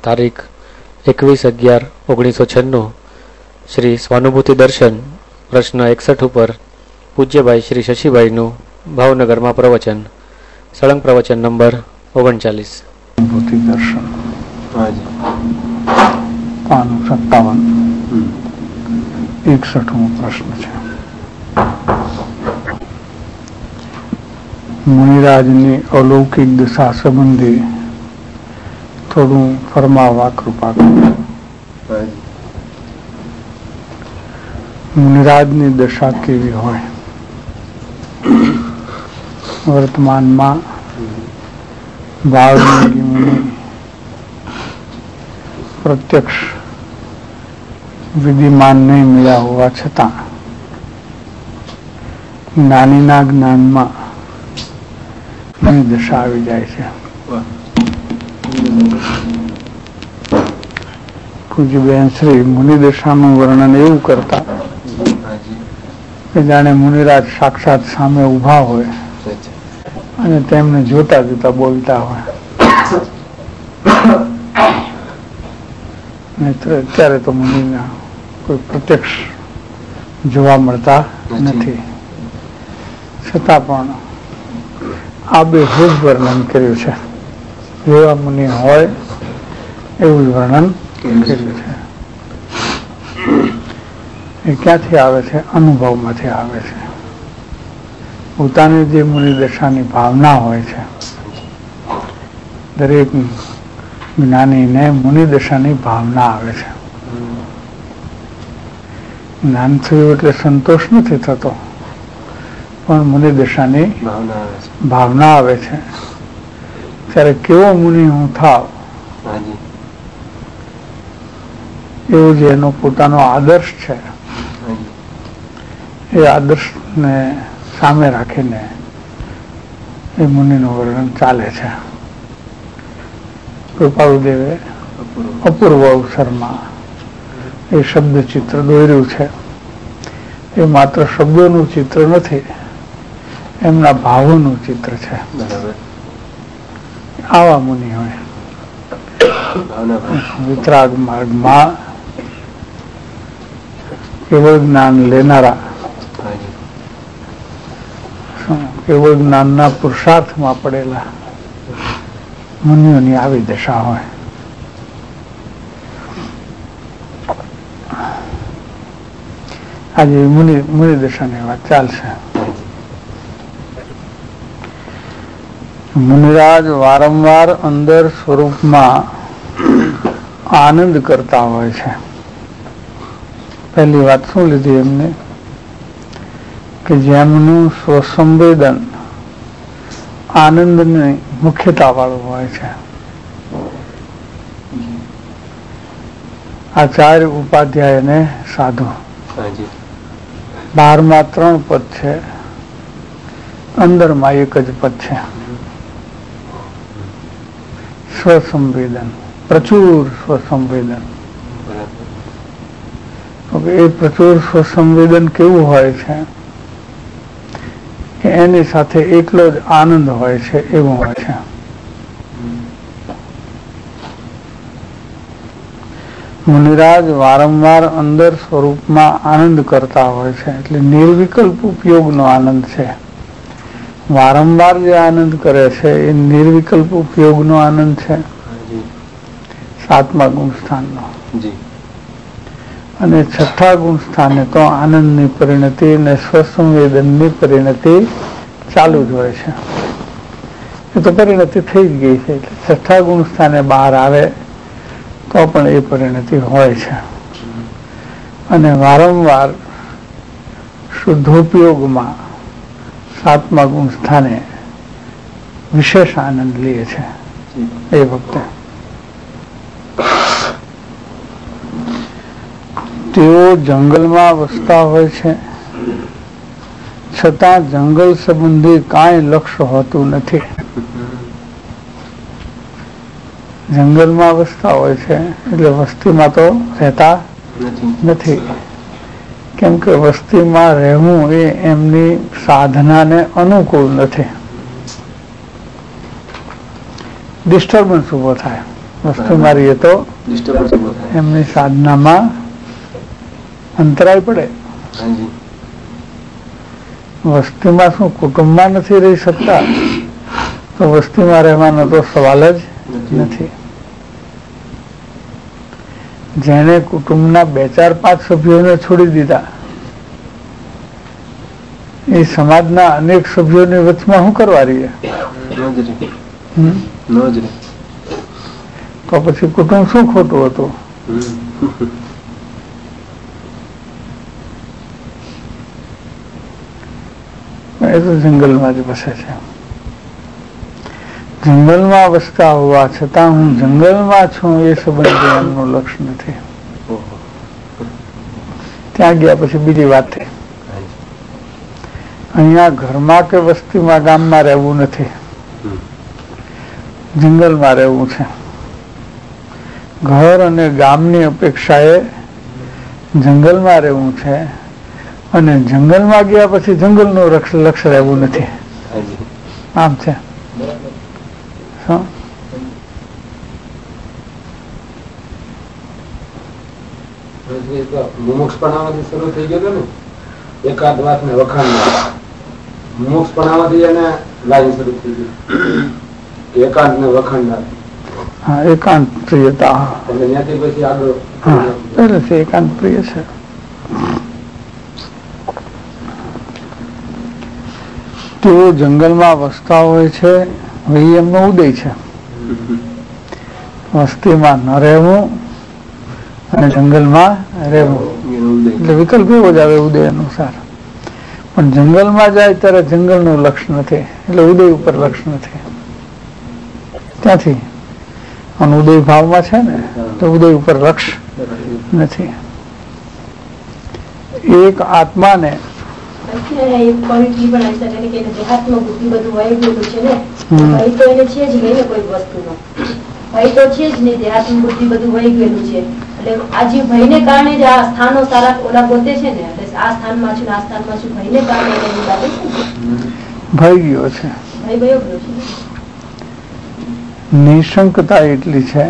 તારીખ 21/11/1996 શ્રી સ્વાનુભૂતિ દર્શન પ્રશ્ન 61 ઉપર પૂજ્યભાઈ શ્રી શશીભાઈનું ભાવનગરમાં પ્રવચન, સળંગ પ્રવચન નંબર 39. સ્વાનુભૂતિ દર્શન 61મો પ્રશ્ન છે. મુનિરાજની અલૌકિક દશા સંબંધી થોડું ફરમાવવા કૃપા કરો. મુનિરાજની દશા કેવી હોય? વર્તમાનમાં વાલ્મીકી મુનિ પ્રત્યક્ષ વિધિમાન નહીં મળ્યા હોવા છતાં જ્ઞાનીના જ્ઞાનમાં એની દશા આવી જાય છે. પૂજ્યબેન શ્રી મુનિ દશાનું વર્ણન એવું કરતા કે જાણે મુનિરાજ સાક્ષાત સામે ઉભા હોય અને તેમને જોતા જોતા બોલતા હોય. અત્યારે તો મુનિના કોઈ પ્રત્યક્ષ જોવા મળતા નથી, છતાં પણ આ બે જ વર્ણન કર્યું છે. જેવા મુનિ હોય એવું વર્ણન કર્યું છે. એ ક્યાંથી આવે છે? અનુભવમાંથી આવે છે. પોતાની જે મુનિ દશાની ભાવના હોય છે, દરેક જ્ઞાનીને મુનિ દશાની ભાવના આવે છે. જ્ઞાન થયું એટલે સંતોષ નથી થતો, પણ મુનિ દશાની ભાવના આવે છે. ત્યારે કેવો મુનિ હું થાવ એવો જે એનો પોતાનો આદર્શ છે, એ આદર્શને સામે રાખીને એ મુનિનું વર્ણન ચાલે છે. કૃપાળુદેવે અપૂર્વ અવસરમાં એ શબ્દ ચિત્ર દોર્યું છે. એ માત્ર શબ્દોનું ચિત્ર નથી, એમના ભાવોનું ચિત્ર છે. આવા મુનિ હોય વિતરાગ માર્ગમાં કેવળ જ્ઞાન લેનારા, કેવળ જ્ઞાનના પુરુષાર્થમાં પડેલા મુનિઓની આવી દશા હોય. આજે મુનિ દશાની વાત ચાલશે. મુનિરાજ વારંવાર અંદર સ્વરૂપમાં આનંદ કરતા હોય છે. પહેલી વાત શું લીધી એમને? કે જેમનું સ્વસંવેદન આનંદની મુખ્યતા વાળું હોય છે. આચાર્ય ઉપાધ્યાય ને સાધુ, 12માં 3 પદ છે, અંદરમાં એક જ પદ છે. સ્વસંવેદન, પ્રચુર સ્વસંવેદન. એ પ્રચુર સ્વસંવેદન કેવું હોય છે કે એની સાથે એટલો જ આનંદ હોય છે, એવું હોય છે. મુનિરાજ વારંવાર અંદર સ્વરૂપમાં આનંદ કરતા હોય છે, એટલે નિર્વિકલ્પ ઉપયોગનો આનંદ છે. વારંવાર જે આનંદ કરે છે એ નિર્વિકલ્પ ઉપયોગનો આનંદ છે, 7મા ગુણ સ્થાનનો. અને 6થા ગુણ સ્થાને તો આનંદની પરિણતિ અને સ્વસંવેદનની પરિણતિ ચાલુ જ હોય છે. એ તો પરિણતિ થઈ જ ગઈ છે, એટલે 6થા ગુણ સ્થાને બહાર આવે તો પણ એ પરિણતિ હોય છે. અને વારંવાર શુદ્ધોપયોગમાં 7મા ગુણ સ્થાને વિશેષ આનંદ લે છે એ વખતે. તેઓ જંગલમાં વસતા હોય છે, છતાં જંગલ સંબંધી કાંઈ લક્ષ્ય હોતું નથી. જંગલમાં વસતા હોય છે એટલે વસ્તીમાં તો રહેતા નથી, કેમ કે વસ્તીમાં રહેવું એ એમની સાધનાને અનુકૂળ નથી. ડિસ્ટર્બન્સ ઉભો થાય. વસ્તી મારીએ તો એમની સાધનામાં અંતરાય પડે. વસ્તીમાં શું કુટુંબમાં નથી રહી શકતા તો વસ્તીમાં રહેવાનો તો સવાલ જ નથી. જેને કુટુંબના 2, 4, 5 સભ્યોને છોડી દીધા એ સમાજના અનેક સભ્યોની વચમાં શું કરવા રહીએ? તો પછી કુટુંબ શું ખોટું હતું? એ તો જંગલમાં જ વસે છે. જંગલમાં વસતા હોવા છતાં હું જંગલમાં છું એ સંબંધ એમનું લક્ષ્ય નથી. ત્યાં ગયા પછી બીજી વાત થઈ. અહીંયા ઘરમાં કે વસ્તીમાં ગામમાં રહેવું નથી, જંગલમાં રહેવું છે. ઘર અને ગામની અપેક્ષાએ જંગલમાં રહેવું છે અને જંગલમાં ગયા પછી જંગલનું લક્ષ્ય રહેવું નથી. આમ છે. મુમુક્ષપણામાંથી શરૂ થઈ ગયો ને એકાદ વાત ને વખાણ મુમુક્ષપણામાંથી એને લાઈન શરૂ થઈ ગઈ એકાંત ને વખાણ. હા, એકાંત પ્રિયતા એટલે ત્યાંથી પછી આગળ પહેલેથી એકાંત પ્રિય છે. તેઓ જંગલમાં વસતા હોય છે એ એમનો ઉદય છે. વસ્તીમાં ન રહેવું અને જંગલમાં રહેવું એટલે વિકલ્પ એવો જ આવે ઉદય અનુસાર. પણ જંગલમાં જાય ત્યારે જંગલનું લક્ષ્ય નથી એટલે ઉદય ઉપર લક્ષ્ય નથી. ત્યાંથી અને ઉદય ભાવમાં છે ને તો ઉદય ઉપર લક્ષ્ય નથી. એક આત્માને ભય ગયો છે. નિશંકતા એટલી છે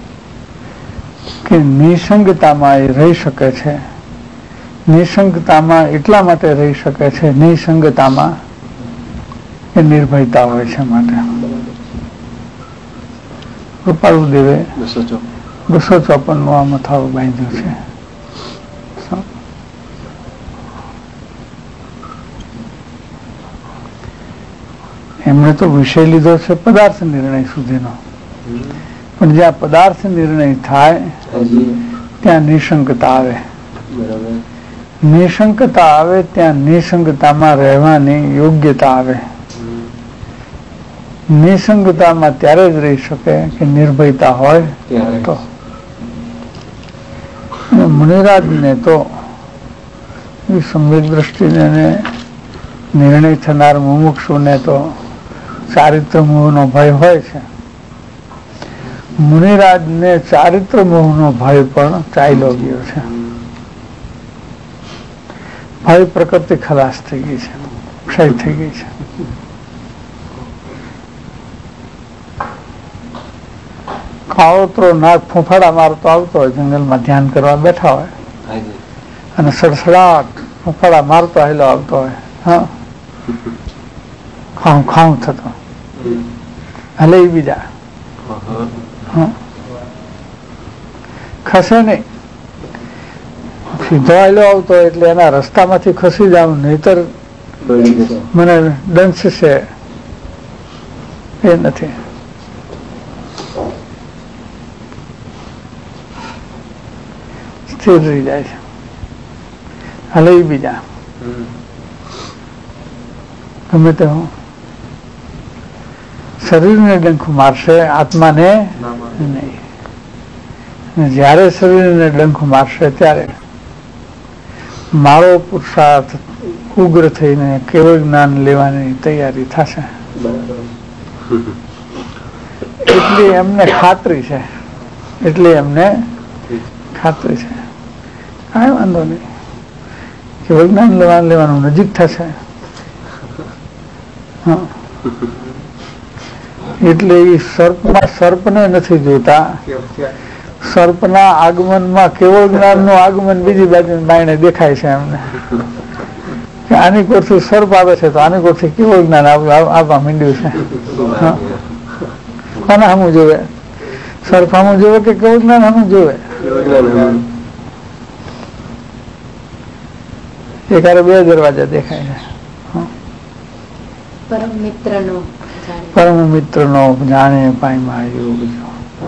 કે નિસંગતામાં એ રહી શકે છે. નિસંગતામાં એટલા માટે રહી શકે છે, નિસંગતામાં એ નિર્ભયતા હોય છે માટે. કૃપાળુ દેવે 254 આ મથાળું બાંધ્યું છે. એમણે તો વિષય લીધો છે પદાર્થ નિર્ણય સુધીનો, પણ જ્યાં પદાર્થ નિર્ણય થાય ત્યાં નિશંકતા આવે. નિશંકતા આવે ત્યાં નિસંગતામાં રહેવાની યોગ્યતા આવે. નિસંગતામાં ત્યારે જ રહી શકે કે નિર્ભયતા હોય તો. મુનિરાજને તો સમ્યક દ્રષ્ટિને નિર્ણય થનાર મુમુક્ષુને તો ચારિત્ર મોહનો ભય હોય છે. મુનિરાજને ચારિત્ર મોહનો ભય પણ ચાલ્યો ગયો છે. ભય પ્રકૃતિ ખલાસ થઈ ગઈ છે, ક્ષય થઈ ગઈ છે. કાળોતરો નાક ફૂંફાડા મારતો આવતો હોય, જંગલમાં ધ્યાન કરવા બેઠા હોય અને સડસડાટ ફૂંફાડા મારતો હેલો આવતો હોય, હા, ખાઉં ખાઉં થતો હલે બીજા ખસે નહીં. સીધો હેલો આવતો હોય એટલે એના રસ્તામાંથી ખસી જાવ, નહીતર મને દંશ છે એ નથી. સ્થિર રહી જાય છે, હલે બીજા ગમે તે હું. શરીરને ડંખ મારશે, આત્માને નહીં. જયારે શરીરને ડંખ મારશે ત્યારે મારો પુરુષાર્થ ઉગ્ર થઈને કેવળ જ્ઞાન લેવાની તૈયારી થશે. એટલી એમને ખાતરી છે, એટલી એમને ખાતરી છે. કાંઈ વાંધો નહીં, કેવળ જ્ઞાન લેવાનું નજીક થશે. એટલે એ સર્પમાં સર્પને નથી જોતા. સર્પના આગમનમાં કેવળ જ્ઞાનનું આગમન બીજી બાજુ બાયણે દેખાય છે એમને. આની કોરથી સર્પ આવે છે તો આની કોરથી કેવળ જ્ઞાન આવવા માંડ્યું છે. કોને સામું જોવે? સર્પ સામું જોવે કે કેવળ જ્ઞાન સામું જોવે? એકારે બે દરવાજા દેખાય છે. પરમ મિત્ર નો જાણે પામ્યા યોગ જો.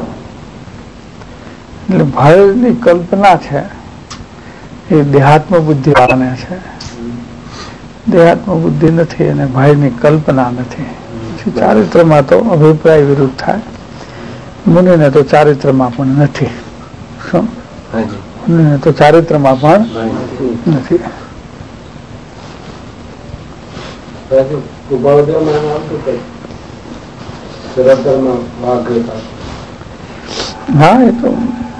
એટલે ભયની કલ્પના છે એ દેહાત્મ બુદ્ધિ વાળાને છે. દેહાત્મ બુદ્ધિ નથી અને ભયની કલ્પના નથી. ચારિત્રમાં તો અભિપ્રાય વિરુદ્ધ થાય. મુનિને તો ચારિત્રમાં પણ નથી. શું? મુનિને તો ચારિત્રમાં પણ નથી. હા, એ તો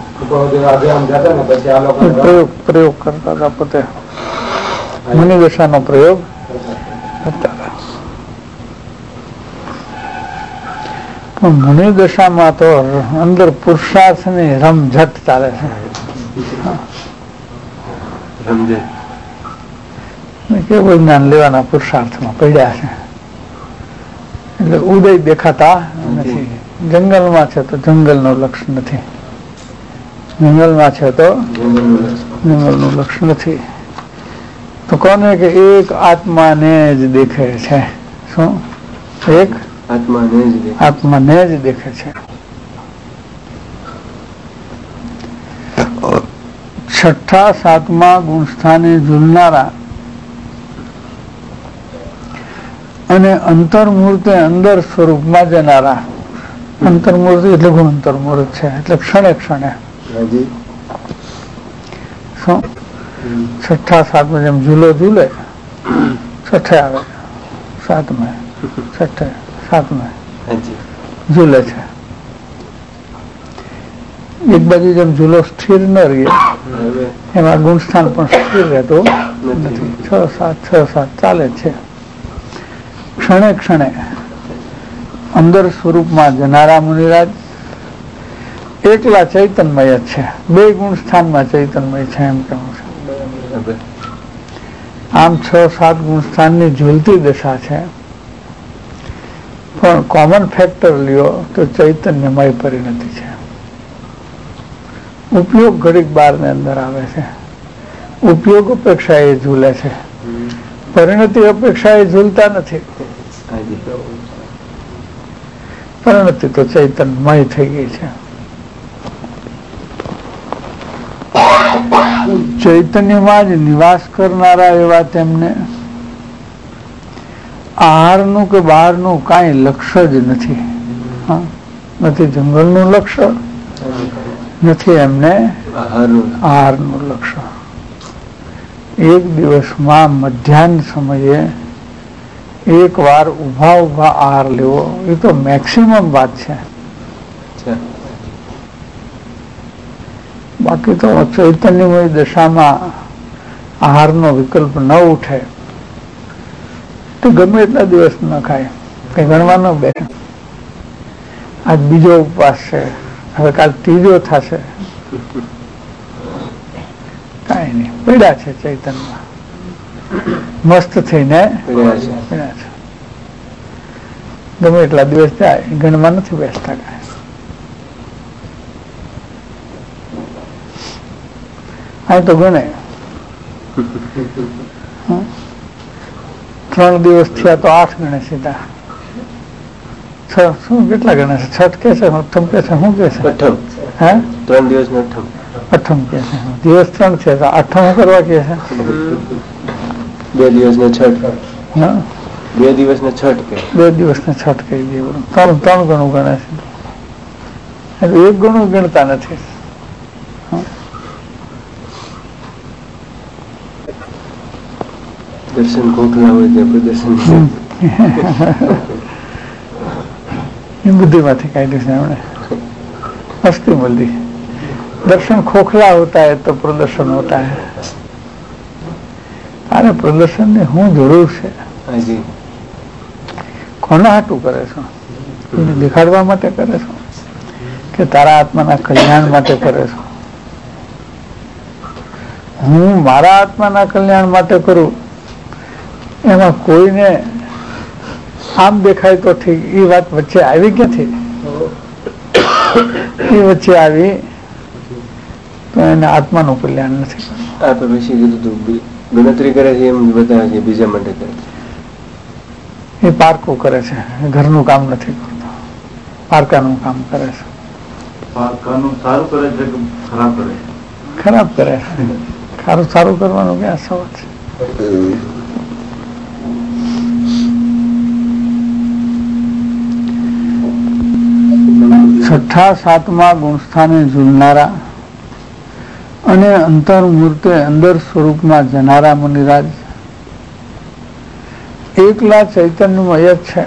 પ્રયોગ કરતા હતા પોતે. મુનિ દશાનો પ્રયોગ કરતા હતા. પણ મુનિ દશામાં તો અંદર પુરુષાર્થની રમઝટ ચાલે છે. કેવું જ્ઞાન લેવાના પુરુષાર્થમાં પડ્યા છે. એટલે ઉદય દેખાતા નથી. જંગલમાં છે તો જંગલનું લક્ષ નથી. જંગલમાં છે તો જંગલનું લક્ષ નથી. તો કોને કે એક આત્માને જ દેખે છે. શું? એક આત્માને જ દેખે છે. છઠ્ઠા સાતમા ગુણસ્થાને ઝૂલનારા અને અંતર્મૂર્તે અંદર સ્વરૂપમાં જનારા. અંતર્મૂર્તિ એટલે અંતર્મૂર્ત છે એટલે ક્ષણે ક્ષણે. શું? છઠ્ઠા સાતમાં જેમ ઝૂલો ઝૂલે, છઠ્ઠે આવે, સાતમે, છઠ્ઠે સાતમે ઝૂલે છે. એક બાજુ જેમ ઝૂલો સ્થિર ન રહે એમાં ગુણસ્થાન પણ સ્થિર રહેતો નથી. 6-7 ચાલે છે. ક્ષણે ક્ષણે અંદર સ્વરૂપમાં જનારા મુનિરાજ એકલા ચૈતન્મય જ છે. બે ગુણસ્થાનમાં ચૈતન્મય છે એમ કેવું છે. આમ 6-7 ગુણસ્થાનની ઝૂલતી દશા છે. પણ કોમન ફેક્ટર લ્યો તો ચૈતન્યમય પરિણતિ છે. ઉપયોગ ઘડીક બાર ને અંદર આવે છે. ઉપયોગ અપેક્ષા એ ઝૂલે છે. પરિણતિ અપેક્ષા એ ઝૂલતા નથી. પરિણતિ તો ચૈતન્યમય થઈ ગઈ છે. ચૈતન્યમાં જ નિવાસ કરનારા એવા તેમને આહારનું કે બહારનું કાંઈ લક્ષ્ય જ નથી. નથી જંગલનું લક્ષ્ય, નથી એમને આહારનું લક્ષ્ય. એક દિવસમાં મધ્યાહન સમયે એક વાર ઉભા આહાર લેવો એ તો મેક્સિમમ વાત છે. બાકી તો ચૈતન્યમય દશામાં આહારનો વિકલ્પ ન ઉઠે તો ગમે એટલા દિવસ ન ખાય, કઈ ગણવા ન બેસે. આજ બીજો ઉપવાસ છે, હવે કાલ ત્રીજો થશે, કઈ નહીં, પડ્યા છે ચૈતન્યમાં, મસ્ત થઈને પડ્યા છે. ગમે એટલા દિવસ જાય ગણવા નથી બેસતા. કાંઈ આ તો ગણે 3 દિવસ થયા તો 8 ગણે સીધા. 6 શું કેટલા ગણે છે? 6 કે છે, અઠમ કે છે, શું કે છે? હે 3 દિવસ નો અઠમ કે છે. દિવસ 3 છે તો અઠમ કરવા કે છે. 2 દિવસ ને 6. 2 દિવસ ને 6 કે 2 દિવસ ને 6 કહી દે. 3 ગણું ગણે છે. 1 ગણું ગણતા નથી. દર્શન ખોખલા હોય ત્યાં પ્રદર્શન બુદ્ધિમાંથી કાઢ્યું છે એમણે. મસ્તી મલ્દી. दर्शन खोखला होता है तो प्रदर्शन होता है. अरे प्रदर्शन ने हूँ जरूर है. कोना हाटू करे छो? એને દેખાડવા માટે કરે છો કે તારા આત્માના કલ્યાણ માટે કરે છો? હું મારા આત્માના કલ્યાણ માટે કરું એમાં કોઈને આમ દેખાય તો ઠીક, એ વાત વચ્ચે આવી ક્યાંથી? એ વચ્ચે આવી તો એને આત્માનું કલ્યાણ નથી. આ તો પછી કીધું તું ગણતરી કરે છે એમ બતાવે છે, બીજા માટે કરે છે. એ પારકું કરે છે, ઘરનું કામ નથી કરતો, પારકાનું કામ કરે છે. પારકાનું સારું કરે છે કે ખરાબ કરે છે? ખરાબ કરે છે. સારું કરવાનું ક્યાં સવાલ છે? છઠ્ઠા સાતમા ગુણસ્થાને ઝૂલનારા અને અંતર્મૂર્તે અંદર સ્વરૂપમાં જનારા મુનિરાજ એકલા ચૈતન્યમય જ છે.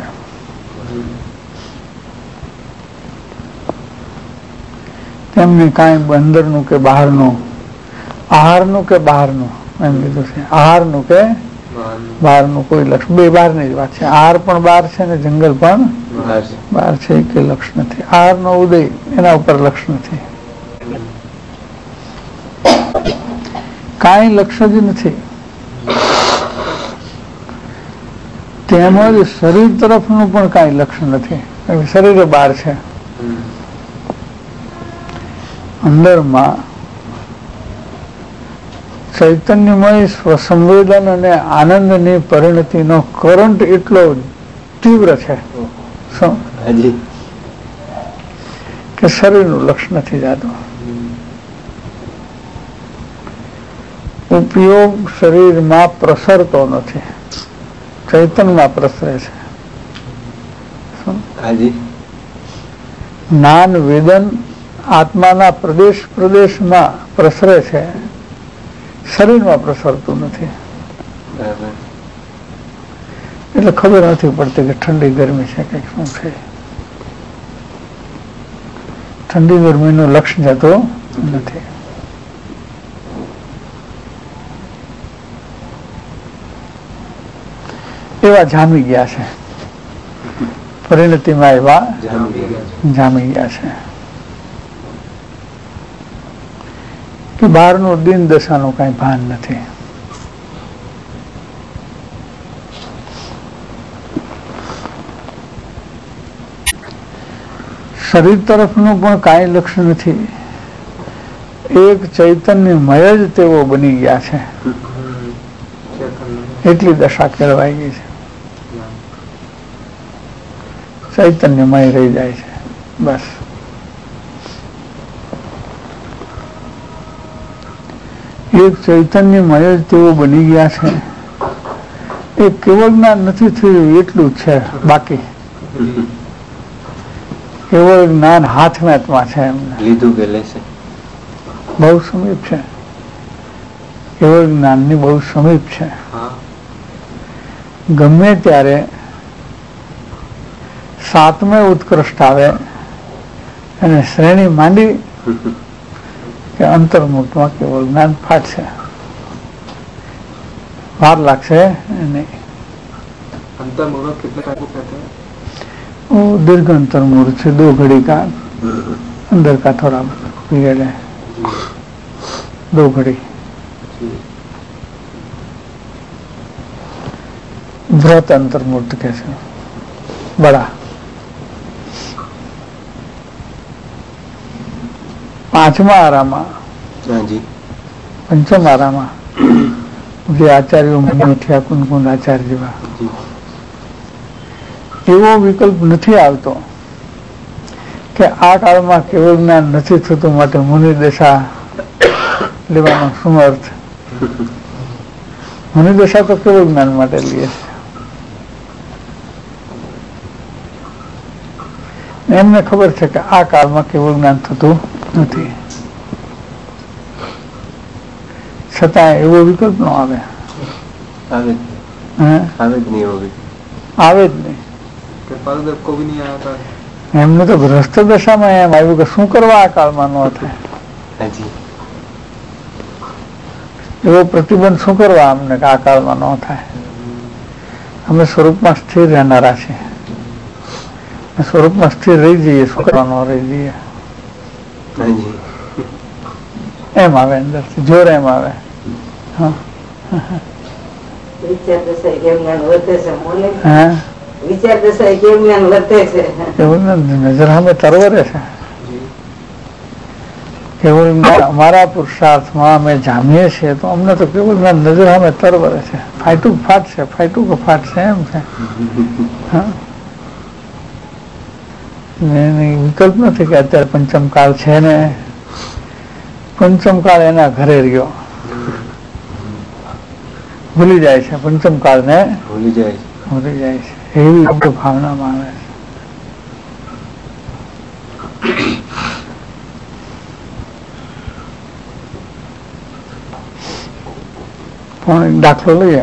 તેમને કાંઈ અંદરનું કે બહારનું, આહારનું કે બહારનું એમ કીધું છે. આહારનું કે બહારનું કોઈ લક્ષ, બે બહારની જ વાત છે. આહાર પણ બહાર છે ને જંગલ પણ બહાર છે, કે લક્ષ નથી. આહારનો ઉદય એના ઉપર લક્ષ નથી, કાંઈ લક્ષ જ નથી. તેમજ શરીર તરફનું પણ કાંઈ લક્ષ નથી, શરીરે બહાર છે. અંદરમાં ચૈતન્યમય સ્વસંવેદન અને આનંદની પરિણતિનો કરંટ એટલો તીવ્ર છે કે શરીરનું લક્ષ નથી જાતું. ઉપયોગ શરીરમાં પ્રસરતો નથી, ચૈતન્યમાં પ્રસરે છે. જ્ઞાન વેદન આત્માના પ્રદેશમાં પ્રસરે છે, શરીરમાં પ્રસરતું નથી. એટલે ખબર નથી પડતી કે ઠંડી ગરમી છે કે શું છે. ઠંડી ગરમીનું લક્ષ જતો નથી. એવા જામી ગયા છે, પરિણતિમાં એવા જામી ગયા છે કે બહારનું દિન દશાનું કઈ ભાન નથી. શરીર તરફનું પણ કાંઈ લક્ષ નથી. એક ચૈતન્યમય જ તેઓ બની ગયા છે, એટલી દશા કેળવાઈ ગઈ છે. ચૈતન્યમય રહી જાય છે બસ. એક ચૈતન્યમય જ તેઓ બની ગયા છે. એ કેવળ જ્ઞાન નથી થયું એટલું જ છે, બાકી કેવળ જ્ઞાન હાથમાં છે, એમને લીધું કે લેશે. બહુ સમીપ છે, કેવળ જ્ઞાનની બહુ સમીપ છે. ગમે ત્યારે સાતમે ઉત્કૃષ્ટ આવે અને શ્રેણી માંડી કે અંતર્મુખમાં કેવળ જ્ઞાન ફાટશે, વાર લાગશે નહીં. वो दीर्घ अंतर्मुख से 2 घड़ी का अंदर का थोड़ा पीरियड है, 2 घड़ी. व्रत अंतर्मूर्त कैसे बड़ा. 5मा आरामा, 5मा आरामा જે આચાર્યો મુનિયા કુંદ આચાર્ય જેવા એવો વિકલ્પ નથી આવતો કે આ કાળમાં કેવળ જ્ઞાન નથી થતું માટે મુનિ દશા લેવાનો શું અર્થ. મુનિ દશા તો કેવળ જ્ઞાન માટે લઈએ છે. એમને ખબર છે કે આ કાળમાં કેવળ જ્ઞાન થતું નથી, છતાં એવો વિકલ્પ ન આવે. આવે જ નહીં. એમને તો ગ્રસ્ત દશામાં એમ આવ્યું કે શું કરવા આ કાળમાં ન થાય, એવો પ્રતિબંધ શું કરવા અમને કે આ કાળમાં ન થાય. અમે સ્વરૂપમાં સ્થિર રહેનારા છીએ, સ્વરૂપમાં સ્થિર રહી જઈએ, શું કરવાનો રહી જઈએ, એમ આવે અંદરથી જોર, એમ આવે. હા, વિચાર દશા કેમ વધે છે, વિચાર દશા કેમ વધે છે, એવું નજર સામે તરવરે છે. કેવળ અમારા પુરુષાર્થમાં અમે જામીએ છીએ તો અમને તો કેવળ નજર સામે તરવરે છે. ફાટું ફાટશે, ફાટું કે ફાટશે એમ છે. હા, વિકલ્પ નથી કે અત્યારે પંચમકાળ છે ને, પંચમકાળ એના ઘરે રહ્યો, ભૂલી જાય છે. પંચમકાળ ને ભૂલી જાય છે. એવી ભાવનામાં આવે છે. પણ એક દાખલો લઈએ.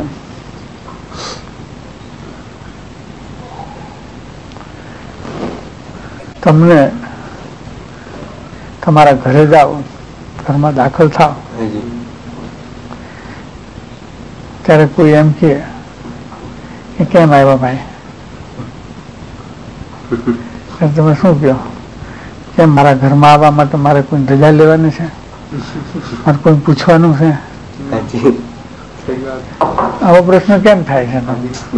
તમને તમારા ઘરે જાઓ, ઘરમાં દાખલ થાવ, ત્યારે કોઈ એમ કે કેમ આવ્યા ભાઈ? તમે શું કહો? કેમ મારા ઘરમાં આવવા માટે મારે કોઈ રજા લેવાની છે? મારે કોઈ પૂછવાનું છે? આવો પ્રશ્ન કેમ થાય છે?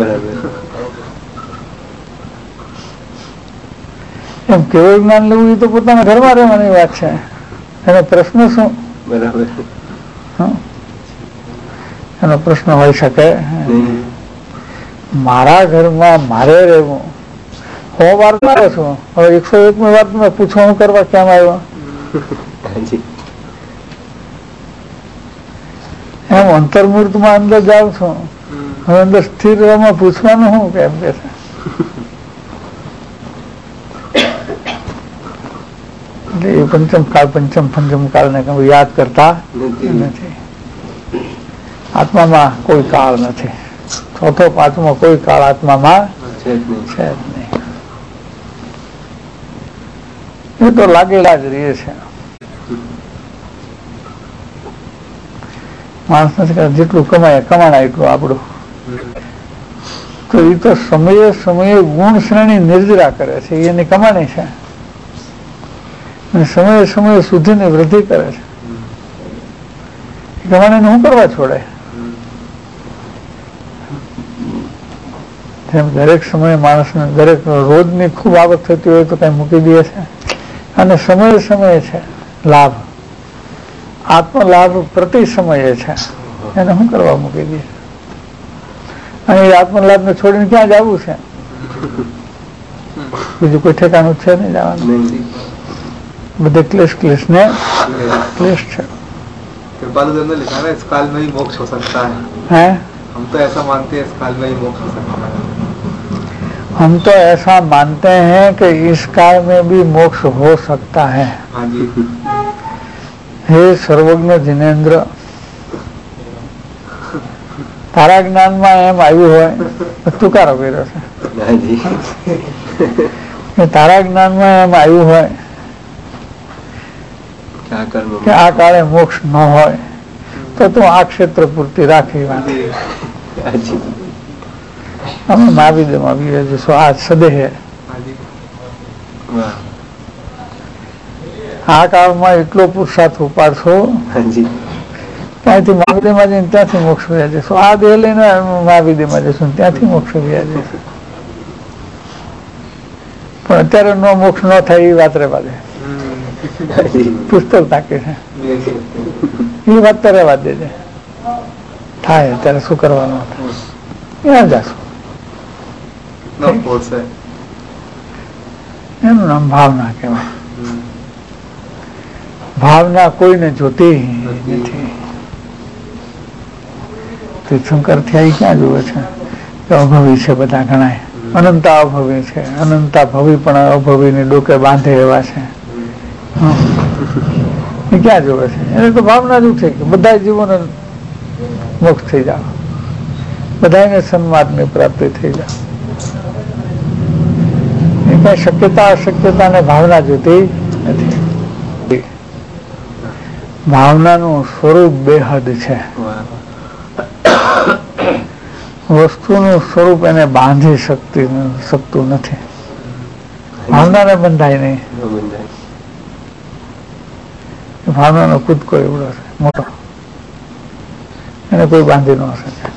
એમ કેવું જ્ઞાન લેવું એ તો પોતાના ઘરમાં રહેવાની વાત છે. એનો પ્રશ્ન શું? બરાબર. એનો પ્રશ્ન હોઈ શકે? મારા ઘરમાં મારે રહેવું, 100 વાર મારે છું, હવે 101મી વાર તમે પૂછો હું કરવા કેમ આવ્યો? એમ અંતર્મૂર્તમાં અંદર જાઉં છું, હવે અંદર સ્થિર રહેવામાં પૂછવાનું શું કેમ કે છે? એટલે એ પંચમકાળ ને યાદ કરતા નથી. આત્મામાં કોઈ કાળ નથી. ચોથો પાંચમો કોઈ કાળ આત્મામાં છે જ નહીં. એ તો લાગેલા જ રહે છે. માણસ નથી જેટલું કમાણા એટલું આપણું. તો એ તો સમયે સમયે ગુણ શ્રેણી નિર્જરા કરે છે, એની કમાણી છે. અને સમયે સમયે શુદ્ધિની વૃદ્ધિ કરે છે. કમાણીને શું કરવા છોડે? જેમ દરેક સમયે માણસને દરેક રોજની ખૂબ આવક થતી હોય તો કઈ મૂકી દે છે. અને સમયે સમયે છે લાભ, આત્મલાભ પ્રતિ સમયે છે, એને શું કરવા મૂકી દે? અને એ આત્મલાભને છોડીને ક્યાં જવું છે? બીજું કોઈ ઠેકાણું છે નહીં જવાનું. બધે क्लेश ने क्लेश है। लिखा है इस काल में ही मोक्ष हो सकता है। हम तो ऐसा मानते हैं इस काल में ही मोक्ष हो सकता है। हम तो ऐसा मानते हैं कि इस काल में भी मोक्ष हो सकता है। हाँ जी। हे सर्वज्ञ जिनेन्द्र, तारा ज्ञान में एम आयु हो तुकारो कर्यो छे। तारा ज्ञान में एम आयु हो कि आ काले मोक्ष न हो तो तू आ क्षेत्र पूरती राखी बात। અમે મહાવીરમાં આવીએ જશો આ સદે હે આ કાળમાં એટલો પુરુષાર્થ ઉપાડશો ત્યાંથી મહાવીરમાં જઈને ત્યાંથી મોક્ષ વ્યા જશો। આ દેહ લઈને મહાવીરમાં જશો ત્યાંથી મોક્ષ વ્યા જશો। પણ અત્યારે નો મોક્ષ ન થાય એ વાત રહેવા દે, પુસ્તક તાકે છે એ વાત તો રહેવા દેજે, થાય ત્યારે શું કરવાનું ત્યાં જશો। એનું નામ ભાવના કહેવાય। ભાવના કોઈને જોતી નથી। તીર્થંકર થયા ક્યાં જોવે છે કે અભવી છે બધા ઘણા, અનંતા અભવી છે, અનંતા ભવી પણ અભવીને ડોકે બાંધે એવા છે। એ ક્યાં જોવે છે? એને તો ભાવના જ ઉઠે કે બધા જીવોને મોક્ષ થઈ જાવ, બધાને સન્માર્ગની પ્રાપ્તિ થઈ જાવ। કઈ શક્યતા અશક્યતા ને ભાવના જોતી નથી। ભાવનાનું સ્વરૂપ બેહદ છે। વસ્તુનું સ્વરૂપ એને બાંધી શકતું નથી। ભાવનાને બંધાય નહીં. ન બંધાય. ભાવનાનો કૂદકો એવડો છે મોટો, એને કોઈ બાંધી ન શકે.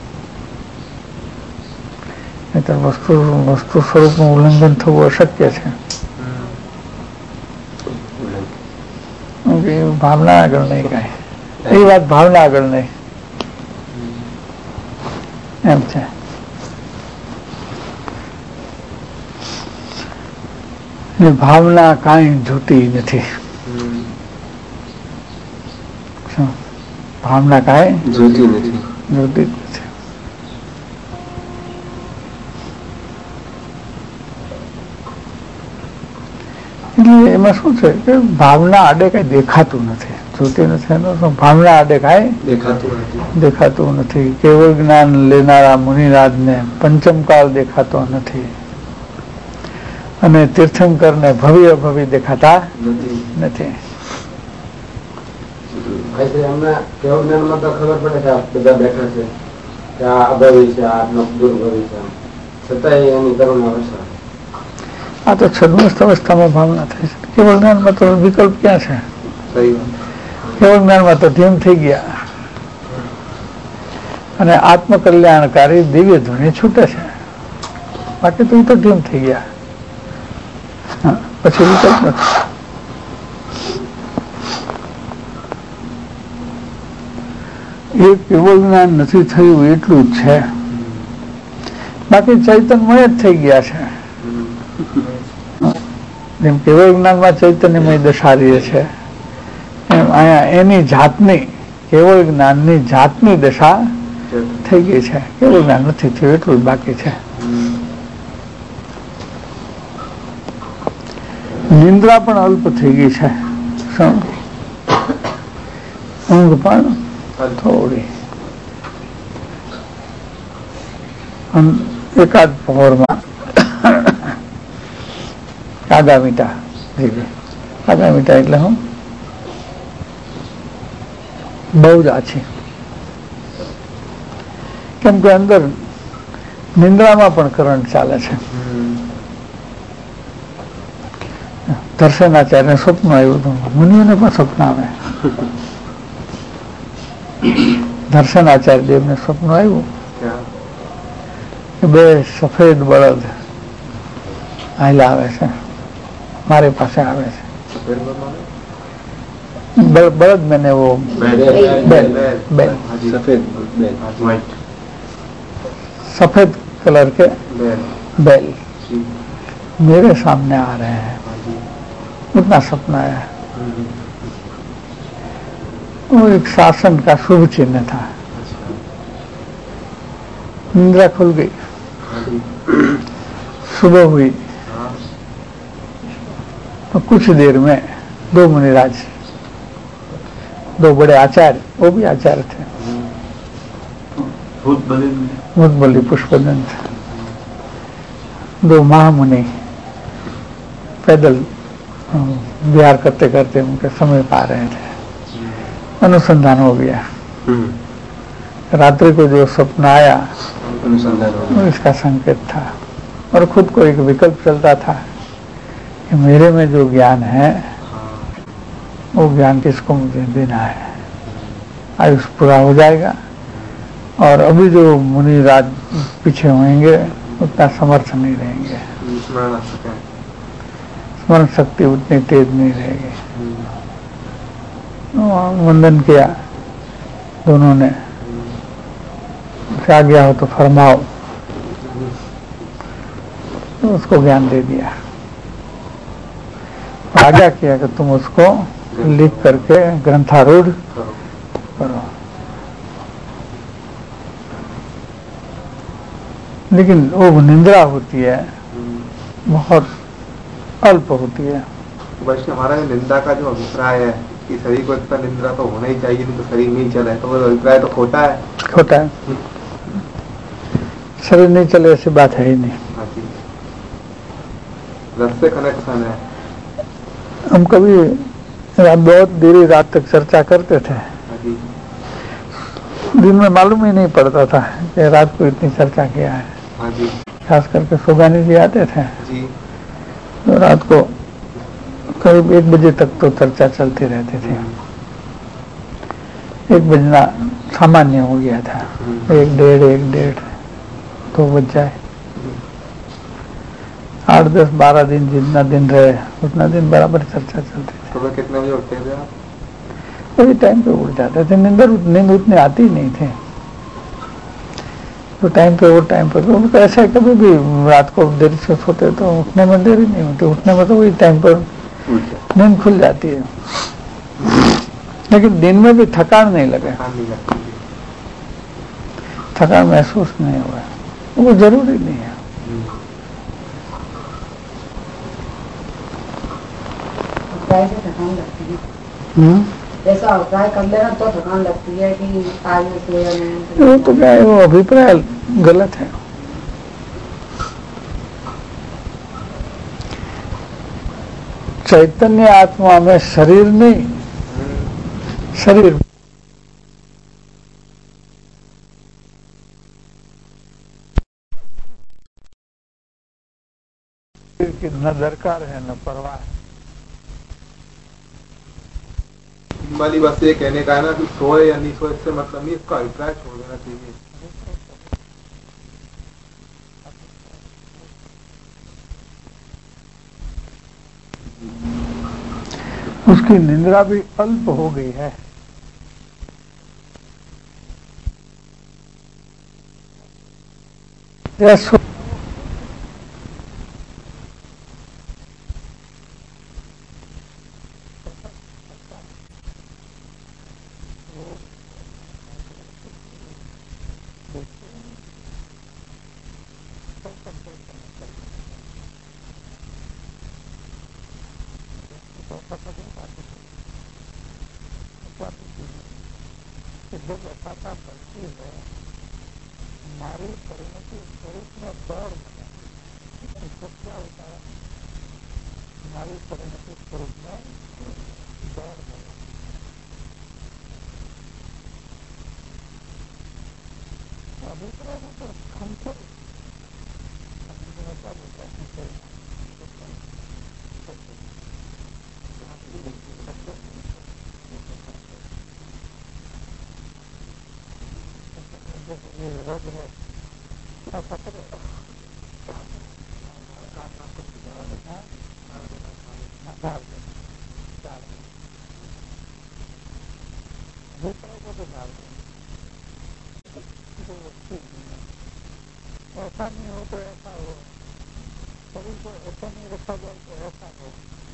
નહીંતર વસ્તુ સ્વરૂપનું ઉલ્લંઘન થવું અશક્ય છે. ભાવના આગળ નહીં કાંઈ, એ વાત ભાવના આગળ નહીં એમ છે. ભાવના કાંઈ જૂટી નથી. ભાવના કાંઈ જોતી નથી. જૂટી નથી. એટલે એમાં શું છે કે ભાવના આડે કઈ દેખાતું નથી, જોતી નથી. એનો શું? ભાવના આડે કાંઈ દેખાતું નથી. કેવળ જ્ઞાન લેનારા મુનિરાજને પંચમકાળ દેખાતો નથી, અને તીર્થંકરને ભવ્ય ભવ્ય દેખાતા નથી. અમને કેવળ જ્ઞાનમાં તો ખબર પડે કે આ બધા બેઠા છે, કે આ અભવી છે, આ દુર્ભવી છે, છતાંય એની કરુણા વરસાદ. આ તો છદ્મસ્ત અવસ્થામાં ભાવના થઈ છે. કેવળ જ્ઞાનમાં તો વિકલ્પ ક્યાં છે? કેવળ જ્ઞાનમાં તો ધ્યાન થઈ ગયા, અને આત્મકલ્યાણકારી દિવ્ય ધ્વનિ છૂટે છે. બાકી તો એ તો ધ્યાન થઈ ગયા, પછી વિકલ્પ નથી. એ કેવળ જ્ઞાન નથી થયું એટલું જ છે, બાકી ચૈતન્યમય જ થઈ ગયા છે. જેમ કેવળ જ્ઞાનમાં ચૈતન્યમય દશા રહે છે, એમ અહીંયા એની જાતની કેવળ જ્ઞાનની જાતની દશા થઈ ગઈ છે. કેવળ જ્ઞાન નથી થયું એટલું જ બાકી છે. નિંદ્રા પણ અલ્પ થઈ ગઈ છે, ઊંઘ પણ થોડી. એકાદ પહોરમાં કાગામીટા જીવી. કાગામીટા એટલે હું બહુ જ આછી, કેમ કે અંદર નિંદ્રામાં પણ કરંટ ચાલે છે. દર્શનાચાર્યને સ્વપ્ન આવ્યું હતું, મુનિઓને પણ સ્વપ્ન આવે. દર્શનાચાર્ય દેવને સ્વપ્ન આવ્યું કે બે સફેદ બળદ હાલા આવે છે, મારી પાસે આવે છે. बलद मैंने वो बैल सफेद कलर के बैल मेरे सामने आ रहे हैं. उतना सपना है. वो एक शासन का शुभ चिन्ह था. निंद्रा खुल गई. सुबह हुई तो कुछ देर में दो मुनिराज, दो बड़े आचार्य, वो भी आचार्य थे, भूतबली पुष्पदंत, दो महामुनि पैदल विहार करते करते उनके समय पा रहे थे. अनुसंधान हो गया. रात्रि को जो स्वप्न आया वो इसका संकेत था. और खुद को एक विकल्प चलता था कि मेरे में जो ज्ञान है वो ज्ञान किसको मुझे देना है. आयुष पूरा हो जाएगा और अभी जो मुनि राज पीछे होंगे उतना समर्थ नहीं रहेंगे, स्मरण शक्ति उतनी तेज नहीं रहेगी. वंदन किया दोनों ने. आ गया हो तो फरमाओ. तो उसको ज्ञान दे दिया. आज्ञा किया कि तुम उसको लिख करके ग्रंथारूढ़ करो. लेकिन वो निंद्रा होती है बहुत अल्प होती है. वैष्णव हमारा निंदा का जो अभिप्राय है कि शरीर को इतना निंद्रा तो होना ही चाहिए, नहीं तो शरीर नहीं चले, तो वो अभिप्राय तो खोटा है. खोटा है. शरीर नहीं चले ऐसी बात है ही नहीं. रस से कनेक्शन है. हम कभी बहुत देरी रात तक चर्चा करते थे. दिन में मालूम ही नहीं पड़ता था कि रात को इतनी चर्चा किया है. खास करके सुगानी जी आते थे तो रात को करीब 1 बजे तक तो चर्चा चलती रहती थी। 1 बजना सामान्य हो गया था। 1 2 बज जाए। 8, 10, 12 दिन जितना दिन रहे उतना दिन बराबर चर्चा चलती थी। सुबह कितने बजे उठते थे आप? वही टाइम पे उठ जाते थे। नींद उतनी आती ही नहीं थी। तो टाइम पे वो टाइम पर तो ऐसा कभी भी रात को देरी से सोते तो उठने में देरी नहीं होती। उठने में तो वही टाइम पर नींद खुल जाती है। लेकिन दिन में भी थकान नहीं लगे, थकान महसूस नहीं हुआ। वो जरूरी नहीं है। थकान लगती है, ऐसा होता है कर लेना तो थकान लगती है कि आज में सोया नहीं। वो तो क्या है, वो अभिप्राय गलत है। चैतन्य आत्मा में शरीर नहीं, शरीर की न दरकार है न परवाह है। वाली बस ये कहने का है ना कि सोए या नहीं सोए इससे मतलब नहीं, इसका अभिप्राय छोड़ देना चाहिए। उसकी निंद्रा भी अल्प हो गई है। हमारी परिणति स्वरूप में दौड़ बना, इसको क्या होता है? हमारी परिणति स्वरूप में दौड़ बना। अभिप्राय तो हमको ऐसा नहीं हो तो ऐसा हो, शरीर को ऐसा नहीं रखा जाए तो ऐसा हो,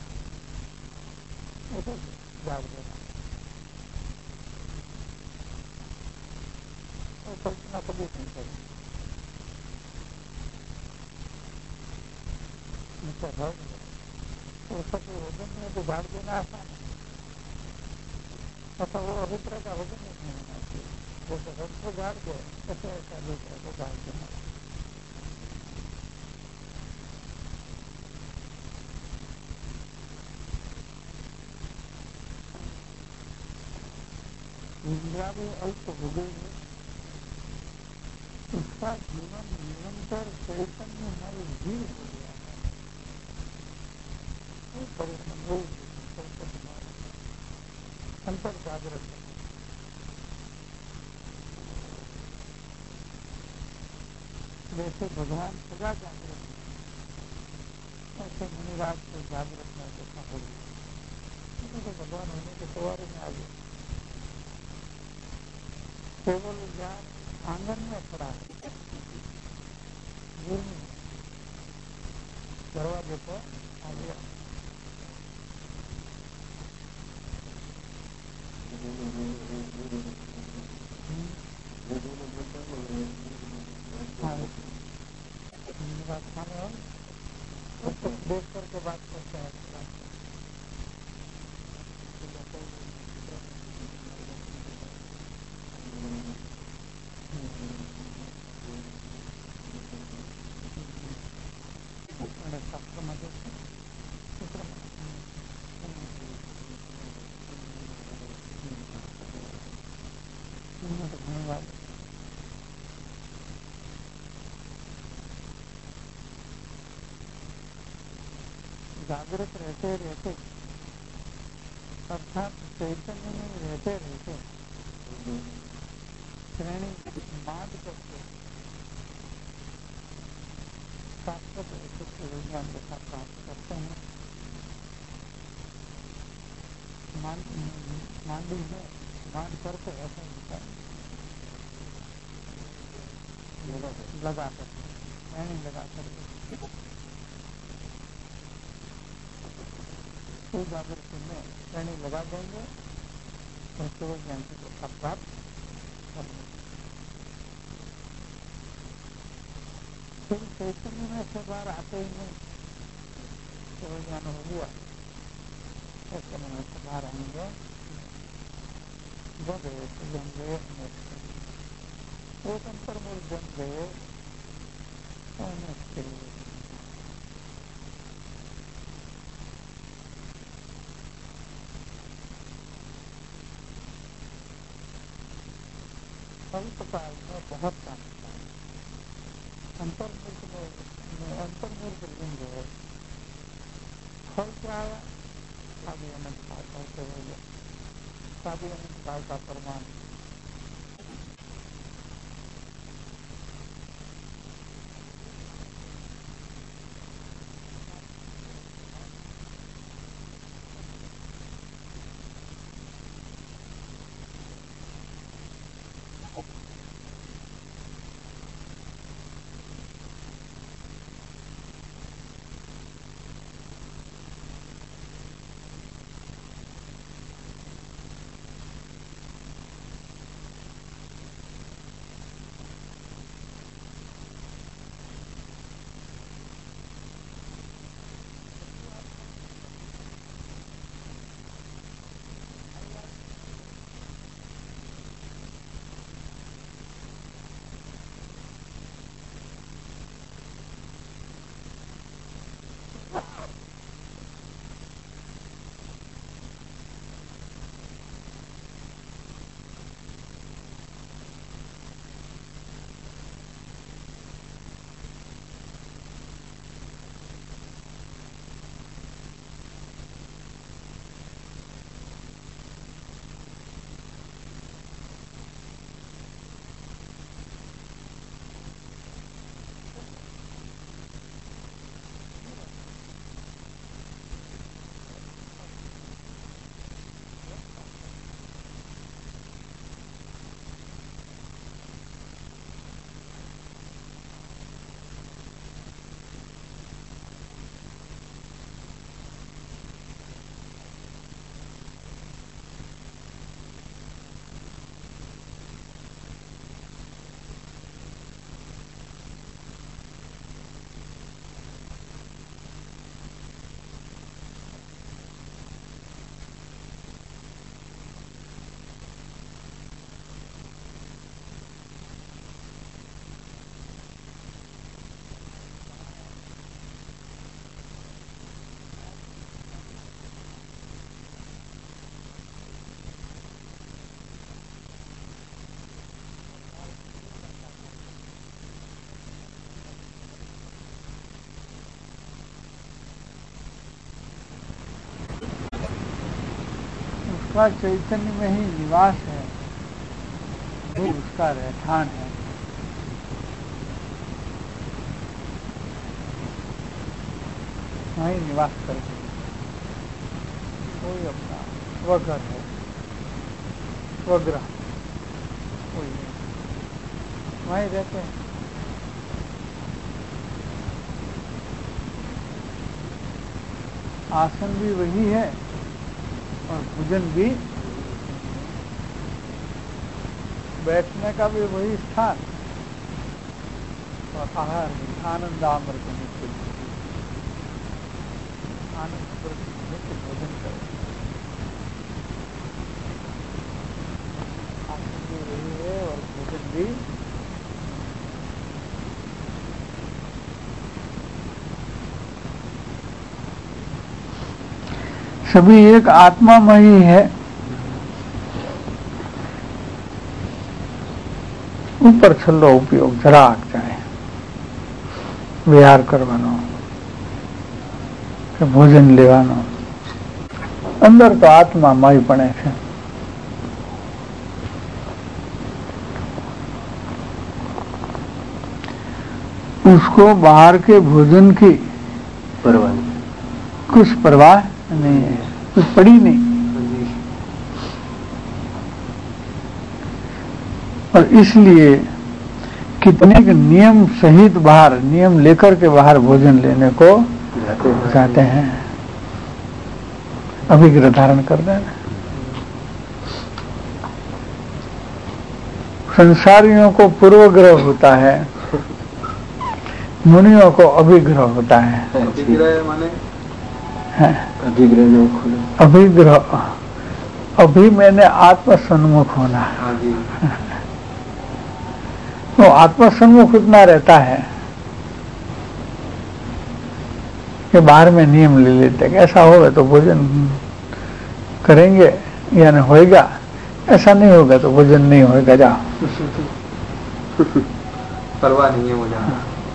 ऐसा जाग देना। और कल्पना कभी नहीं करें। वजन में तो झाड़ देना आसान है, ऐसा वो अभिप्राय का वजन नहीं होना चाहिए। जैसे रथ को झाड़ दे ऐसे ऐसा अभिप्राय को झाड़ देना। इंद्रिया भी अल्प हो गई है, उसका जीवन निरंतर चैतन्यमय भी हो गया है। अंतर जागृत है। जैसे भगवान सदा जागृत है, ऐसे मुनिराज को जागृत में देखा हो गया। तो भगवान होने के सवार में आ गया। केवल ज्ञान आंगन में पड़ा है, दरवाजे पर आ गया। देख करके बात करते हैं। धन्यवाद। जागृत रहते रहते अर्थात चैतन्य में रहते रहते श्रेणी मार्ग करके शास्त्र विज्ञान दशा प्राप्त करते हैं। मांडी में मान करके ऐसा लगा करके श्रेणी लगा करके जागृति में श्रेणी लगा देंगे तो केवल ज्ञान की दशा प्राप्त कर लेंगे। फिर चैतन्य में से बाहर आते ही नहीं, केवल ज्ञान हो गया चैतन्य में से बाहर आएंगे जब लेंगे एक अंतर्मुख जन गए अल्पकाल में बहुत काम होता है। अंतर्मुख लिंग है, फल क्या है? साधी अनंत काल का केवल साधी अनंत काल का प्रमाण। उसका चैतन्य में ही निवास है, वो उसका रहठान है। वही निवास करते कोई अपना स्वघर है, स्वग्रह कोई वहीं रहते हैं। आसन भी वही है और भोजन भी, बैठने का भी वही स्थान और आहार भी आनंदामृत नित्य, आनंद नित्य भोजन करें। आसन भी वही है और भोजन भी सभी एक आत्मामयी है। ऊपर छल्लो उपयोग જરાક જાય વિહાર કરવાનો, કે ભોજન લેવાનો. અંદર તો આત્મા મય પડે છે. उसको बाहर के भोजन की परवाह कुछ परवाह नहीं है, कुछ पड़ी नहीं. और इसलिए कितने के नियम सहित बाहर, नियम लेकर के बाहर भोजन लेने को जाते हैं. अभिग्रह धारण कर देना. संसारियों को पूर्वग्रह होता है, मुनियों को अभिग्रह होता है. अभिग्रह, अभी मैंने आत्मसन्मुख होना. तो आत्मसन्मुख इतना रहता है कि बाहर में नियम ले लेते हैं. ऐसा होगा तो भोजन करेंगे या नहीं होएगा, ऐसा नहीं होगा तो भोजन नहीं होएगा. जाओ. परवाह नहीं है मुझे.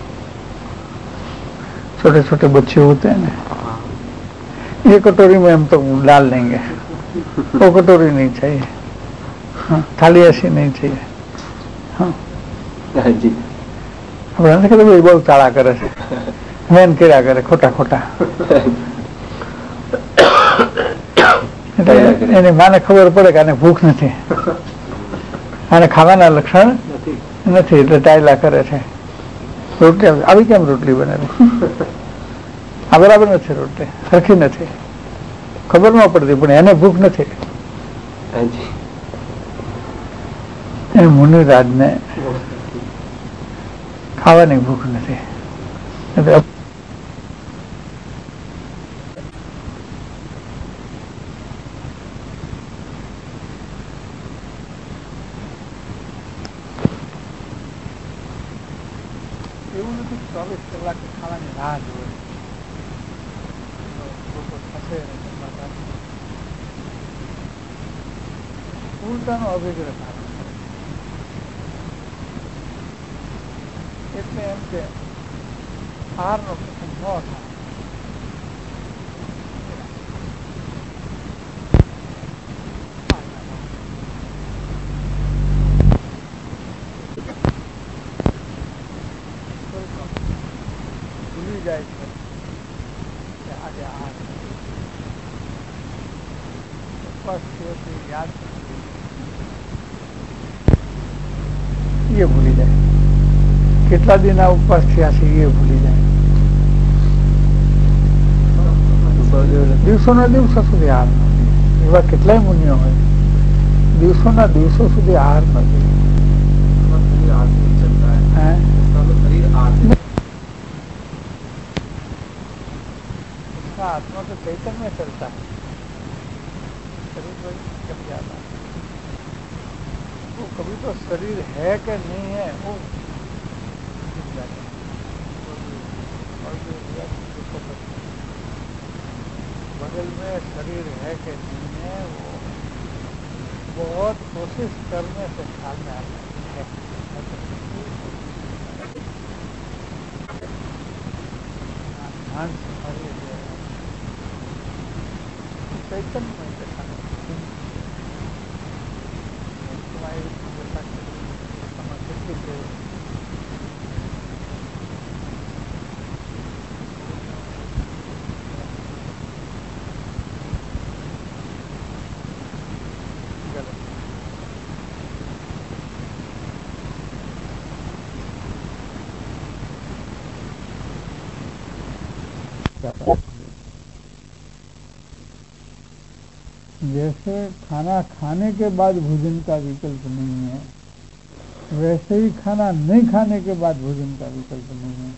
छोटे छोटे बच्चे होते हैं ना, ये कटोरी में हम तो डाल लेंगे, वो कटोरी नहीं चाहिए. हाँ, थाली ऐसी नहीं चाहिए. हाँ जी. આપણે કીધું ભાઈ બહુ ચાળા કરે છે, મેન કર્યા કરે ખોટા ખોટા. એની માને ખબર પડે કે આને ભૂખ નથી, આને ખાવાના લક્ષણ નથી, એટલે ટાયલા કરે છે. રોટલી આવી કેમ રોટલી બનાવી? આ બરાબર નથી, રોટલી સરખી નથી. ખબર ન પડતી પણ એને ભૂખ નથી. એ મુનિરાજને ખાવાની ભૂખ નથી. એવું નથી 24 કલાક ખાવાની રાહ જોવે. ઉલટાનો અભિગ્રહ થાય. એટલે એમ કે હારનો પ્રસંગ ન થાય. ભૂલી જાય છે કે આજે હાર ઉપવાસ થયો છે, યાદ એ ભૂલી જાય. કેટલા દિન આ ઉપવાસ થયા છે એ ભૂલી જાય. દિવસોના દિવસો સુધી હાર ન દે. એવા કેટલાય મુનિઓ હોય, દિવસોના દિવસો સુધી હાર ન દે. आत्मा तो चैतन्य में चलता है, शरीर कब जाता है. वो कभी तो शरीर है कि नहीं है वो बगल में शरीर है कि नहीं है वो बहुत कोशिश करने से ख्याल में आता है. ध्यान से चैतन्य में देखा जैसे खाना खाने के बाद भोजन का विकल्प नहीं है, वैसे ही खाना नहीं खाने के बाद भोजन का विकल्प नहीं है.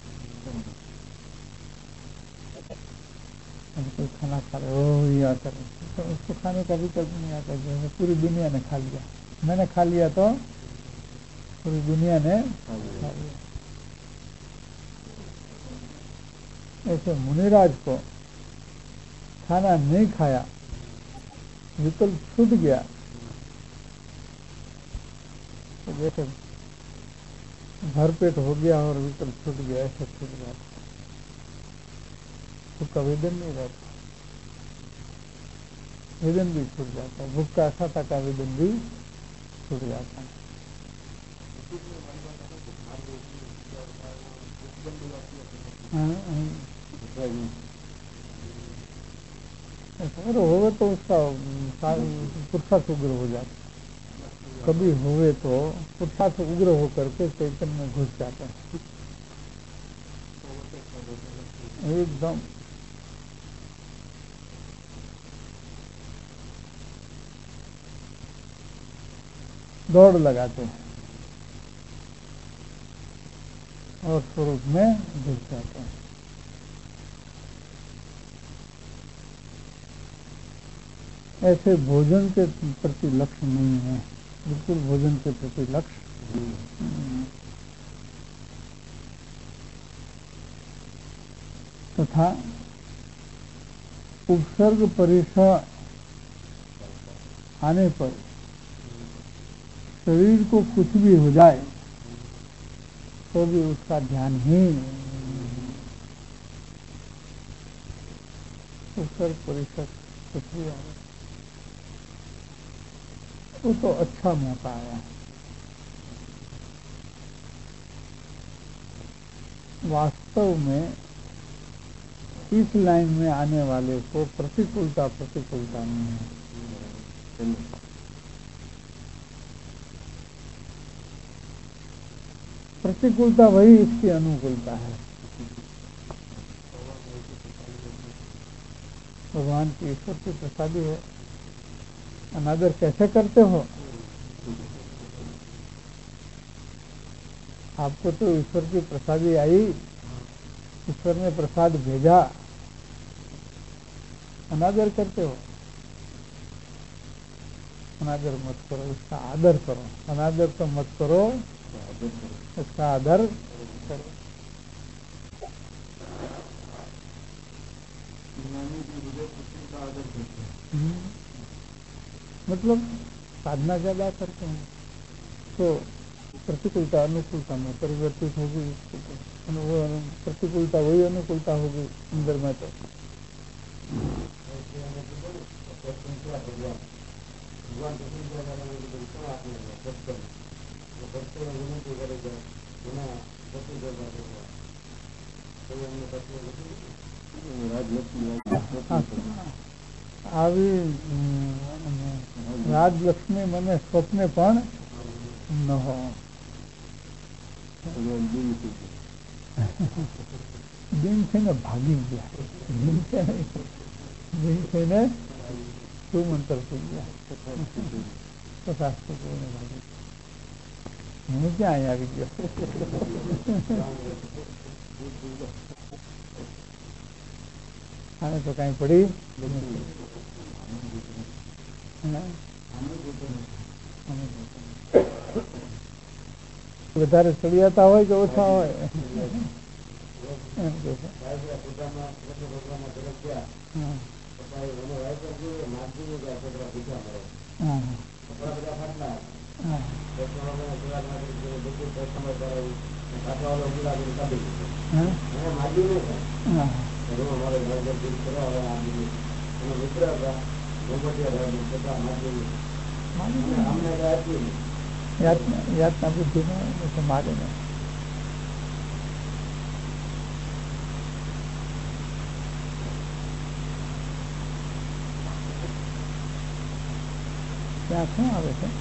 कोई खाना खा रहे हो या करे तो उसको खाने का विकल्प नहीं आता. जैसे पूरी दुनिया ने खा लिया, मैंने खा लिया तो पूरी दुनिया ने खा लिया. ऐसे मुनिराज को खाना नहीं खाया, विकल्प छूट गया तो जैसे भरपेट हो गया और विकल्प छूट गया, ऐसा छूट गया. उसका वेदन नहीं रहता, वेदन भी छूट जाता है, भूख का असाता का वेदन भी छूट जाता है। अगर होवे तो उसका पुरुषार्थ उग्र हो जाता, कभी हुए तो पुरुषार्थ उग्र होकर के चैतन्य में घुस जाता है एकदम। दौड़ लगाते हैं और स्वरूप में घुस जाते हैं। ऐसे भोजन के प्रति लक्ष्य नहीं है, बिल्कुल भोजन के प्रति लक्ष्य तथा उपसर्ग परिसर आने पर शरीर को कुछ भी हो जाए तो भी उसका ध्यान ही उपसर्ग परिसर कुछ भी हो, वो तो अच्छा मौका आया। वास्तव में इस लाइन में आने वाले को प्रतिकूलता नहीं है। प्रतिकूलता वही इसकी अनुकूलता है। भगवान की ईश्वर की प्रसादी है, अनादर कैसे करते हो? आपको तो ईश्वर की प्रसादी आई, ईश्वर ने प्रसाद भेजा, अनादर करते हो। अनादर मत करो, इसका आदर करो। अनादर तो मत करो, इसका आदर करो। मतलब साधना ज्यादा करते हैं तो प्रतिकूलता अनुकूलता में परिवर्तित होगी, प्रतिकूलता वही अनुकूलता होगी अंदर में। तो આવી રાજલક્ષ્મી મને સ્વપ્ને પણ ન હો। દિન થઈને ભાગી ગયા, દિન થઈને શું મંતર થઈ ગયા, શાસ્ત્ર ભાગી હું ક્યાં અહીં આવી ગયો। આને તો કઈ પડી વધારે ચડિયાતા હોય કે ઓછા હોય એમ કે यातना बुद्धि में तो मारे नहीं। ત્યાં શું આવે છે?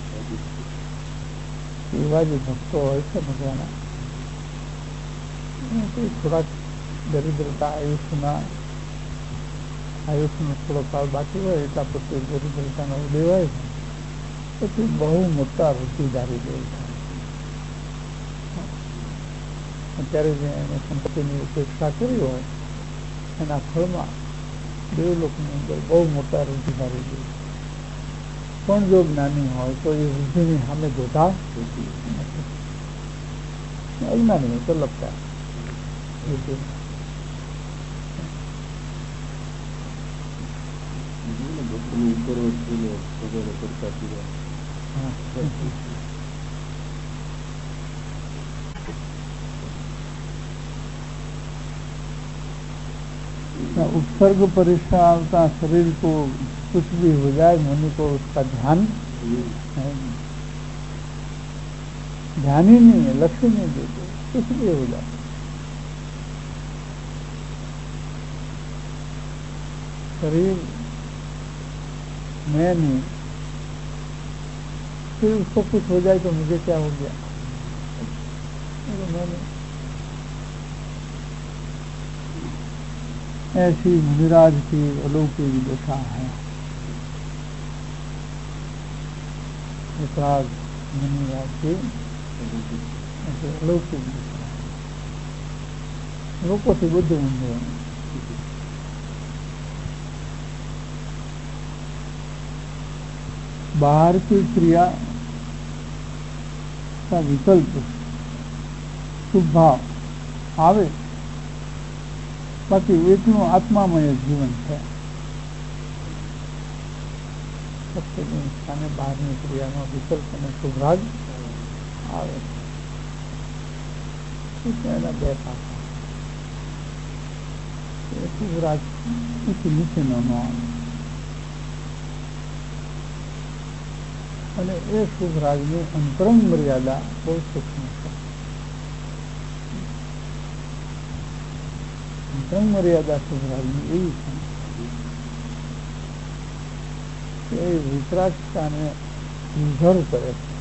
એવા જે ભક્તો હોય છે ભગવાન, થોડાક દરિદ્રતા આયુષ્યનો થોડો કાળ બાકી હોય એટલા પ્રત્યે દરિદ્રતાનો ઉદય હોય છે, પછી બહુ મોટા વૃદ્ધિધારી દેવ થાય। અત્યારે જે એને સંપત્તિની ઉપેક્ષા કરી હોય એના ફળમાં દેવલોકની અંદર બહુ મોટા વૃદ્ધિધારી દેવ। પણ જો જ્ઞાની હોય તો એ વૃદ્ધિની સામે જોતા નથી, અજ્ઞાની હોય તો લપતા વૃદ્ધિ। उपसर्ग परिश्रामता शरीर को कुछ भी हो जाए, मुनि को उसका ध्यान है, ध्यान ही नहीं है, लक्ष्य नहीं देते, कुछ भी हो जाए। शरीर मैं नहीं, फिर उसको कुछ हो जाए तो मुझे क्या हो गया, मैं नहीं। ऐसी मुनिराज की अलौकिक दशा है। वितराग मुनिराज की ऐसी अलौकिक दशा है। लोगों से बुद्ध होंगे, बाहर की क्रिया का विकल्प शुभ भाव आवे, बाकी एकलू आत्मामय जीवन है। सबसे स्थाने बहाરની ક્રિયાનો વિકલ્પ અને શુભરાગ આવે એના બે પાસા, શુભરાગ નીચેનો ન આવે અને એ શુભરાગની અંતરંગ મર્યાદા બહુ સૂક્ષ્મ છે. અંતરંગ મર્યાદા શુભરાગની એવી છે કે વિતરાગતાને નિર્ભર કરે છે.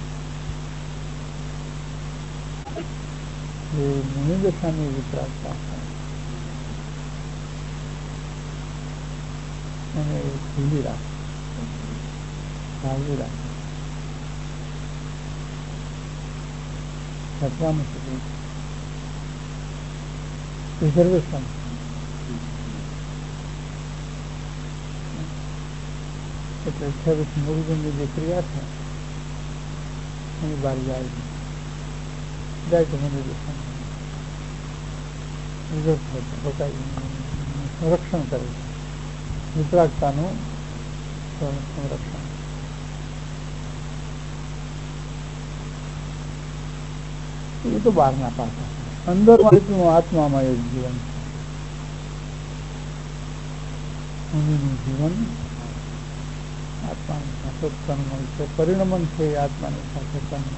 એ મુનિદશાની વિતરાગતા છે એને ખુલ્લી રાખે, જાળવી રાખે, ઘટવાનું સુધી રિઝર્વેશન. એટલે 28 મૂળની જે ક્રિયા છે એની બહાર જાય તો મને સંરક્ષણ કરે છે, વિતરાગતાનું સંરક્ષણ. એ તો બહારના પાસા. અંદર આત્મામાં એક જીવન છે. મુનિનું જીવન આત્માની સાથે તન્મય છે, પરિણમન છે એ આત્માની સાથે તન્મય.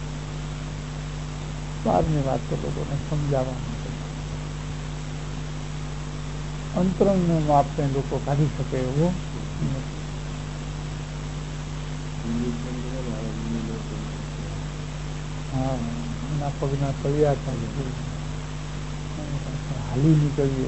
બહારની વાત તો લોકોને સમજાવવા માટે, અંતરંગનું માપને લોકો કાઢી શકે એવું હા. એના પગના તળિયા કાઢી હાલી નીકળીએ.